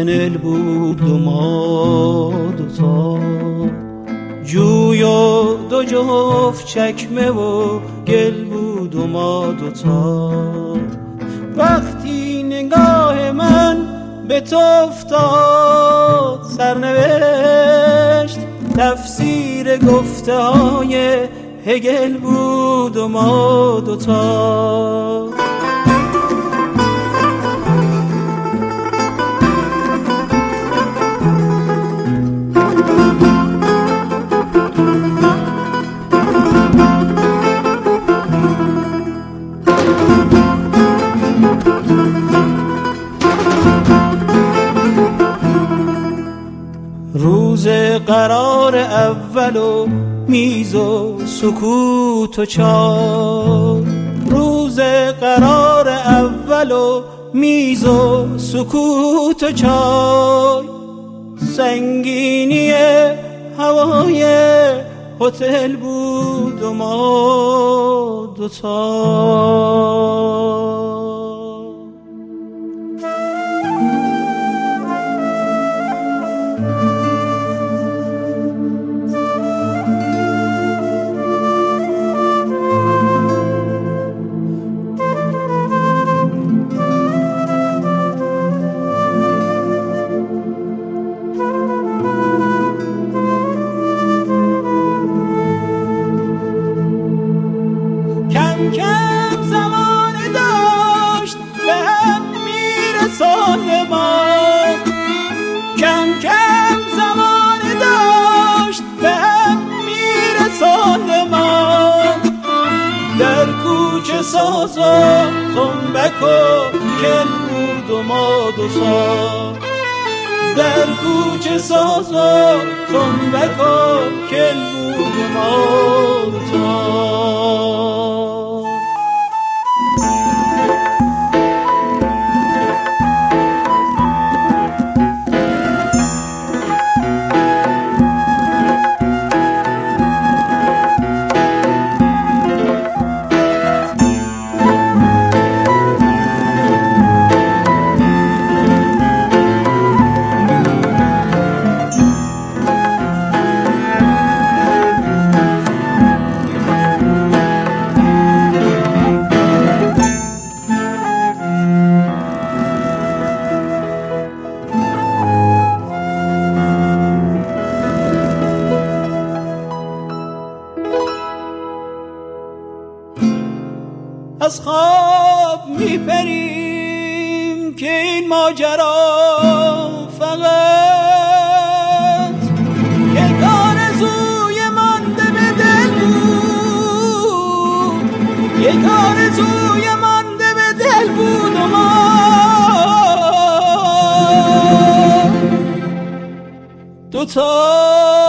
گنل بود و ما دوتا، جوی و دو جفت چکمه و گل بود و ما دوتا. وقتی نگاه من به تو افتاد سرنوشت، تفسیر گفته های هگل بود و ما دوتا. روز قرار اول و میز و سکوت و چای، روز قرار اول و میز و سکوت و چای، سنگینی هوای هتل بود و ما دوتا. کم کم زمانه داشت به هم میرساند ما، کم کم زمانه داشت به هم میرساند ما. در کوچه ساز و تنبک و کل بود و ما دوتا، در کوچه ساز و تنبک و کل بود و ما دوتا. از خواب میپریم که این ماجرا فقط یک آرزوی مانده به دل بود، یک آرزوی مانده به دل بود و ما دوتا.